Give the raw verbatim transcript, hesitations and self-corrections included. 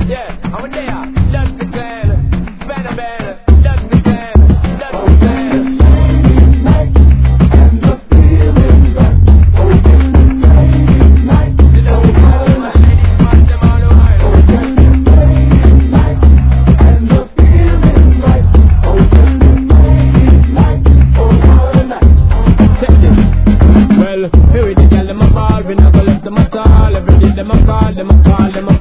Yeah, I'm there. That's the plan. Span a man. That's the plan. That's the plan. Night and the feeling that oh, can you say night? You know, all my ladies, man, them all over. Oh, can you say night and the feeling right? Oh, can you say night? Oh, what a night. Check this. Well, here we the girl, them a ball. We not gonna let them at all. Every day them a call, them a call, them a